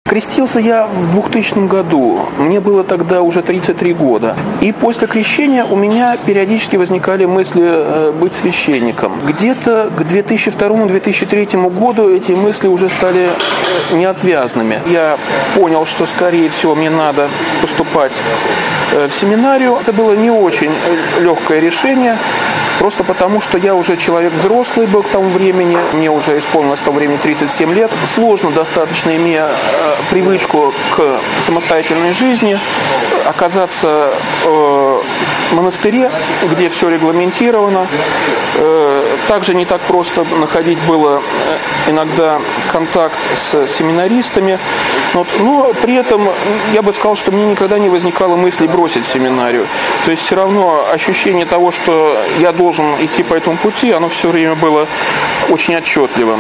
Крестился я в 2000 году. Мне было тогда уже 33 года. И после крещения у меня периодически возникали мысли быть священником. Где-то к 2002-2003 году эти мысли уже стали неотвязными. Я понял, что, скорее всего, мне надо поступать в семинарию. Это было не очень легкое решение. Просто потому, что я уже человек взрослый был к тому времени, мне уже исполнилось в то время 37 лет. Сложно достаточно, имея привычку к самостоятельной жизни, оказаться в монастыре, где все регламентировано. Также не так просто находить было иногда контакт с семинаристами. Но при этом я бы сказал, что мне никогда не возникало мысли бросить семинарию. То есть все равно ощущение того, что я должен идти по этому пути, оно все время было очень отчетливым.